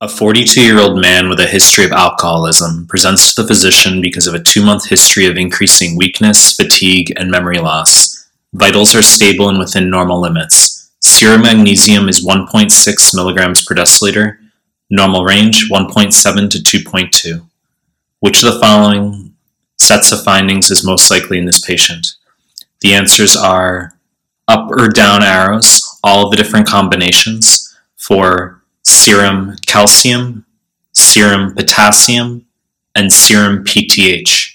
A 42-year-old man with a history of alcoholism presents to the physician because of a 2-month history of increasing weakness, fatigue, and memory loss. Vitals are stable and within normal limits. Serum magnesium is 1.6 milligrams per deciliter. Normal range 1.7 to 2.2. Which of the following sets of findings is most likely in this patient? The answers are up or down arrows, all of the different combinations for serum calcium, serum potassium, and serum PTH.